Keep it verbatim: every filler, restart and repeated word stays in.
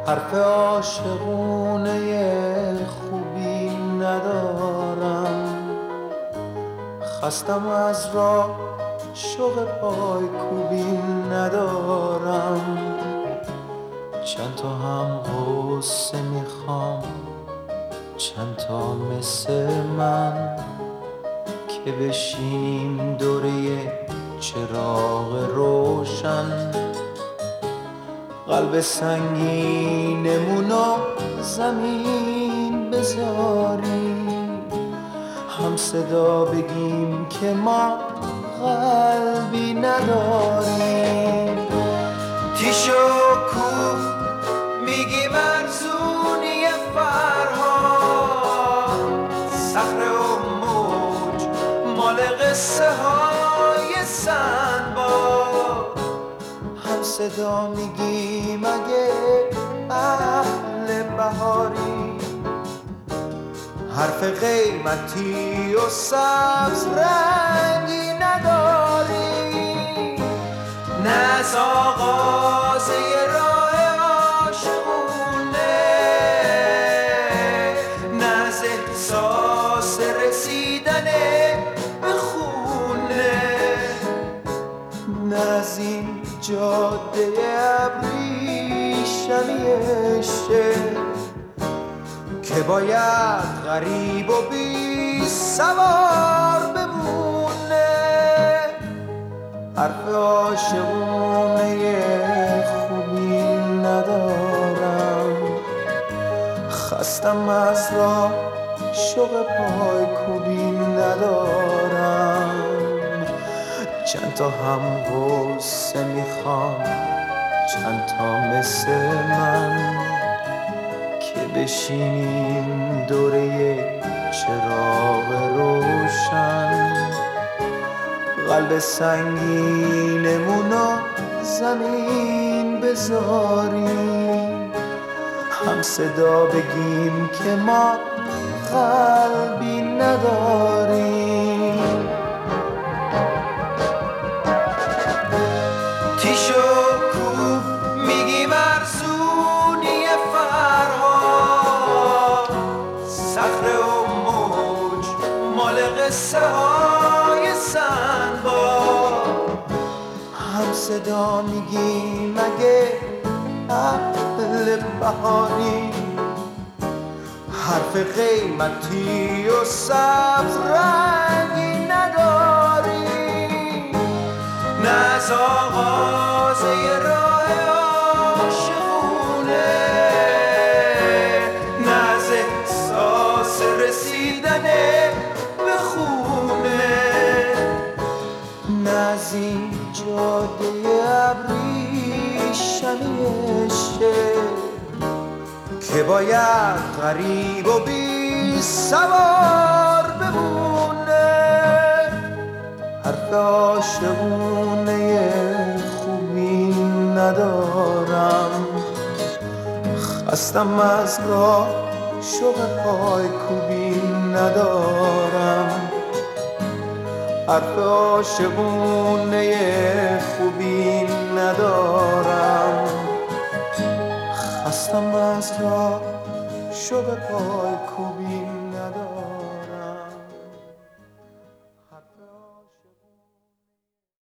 حرف عاشقونه خوبی ندارم، خستم از راه شوق پای کوبی ندارم. چند تا هم غصه میخوام، چند تا مثل من که بشینیم دوره چراغ روشن. قلب سنگینمونو زمین بذاریم، هم صدا بگیم که ما قلبی نداریم. تیش و کوف میگی مرزونی فرهاد، صخره و موج مال قصه های سنباد. هم صدا میگیم اگه اهل بهاری، حرف قیمتی و سبز رنگی نداری. نه از آغاز یه راه عاشقونه، نه از احساس رسیدن به خونه، نه از این جاده ابریشمیشه که باید غریب و بی سوار بمونه. حرف عاشقونه خوبی ندارم، خستم از راه شوق پای کوبی ندارم. چند تا هم غصه میخوام، چند تا مثل من که بشینیم دوره چراغ روشن. قلب سنگینمونو زمین بذاریم، هم صدا بگیم که ما قلبی نداریم. تیش و کوف میگی مرزونی فرهاد، صخره و موج مال قصه های سنباد. هم صدا میگیم اگه اهل بهاری، حرف قیمتی و سبز رنگی نداری. نه از آغاز یه راه عاشقونه، نه از احساس رسیدن به خونه، نه از این جاده ابریشمیشه که باید غریب و بی سوار بمونه. حرف عاشقونه خوبی ندارم، خستم از راه شوق پای کوبی ندارم. حرف عاشقونه خوبی ندارم، خستم از راه شوق پای کوبی ندارم.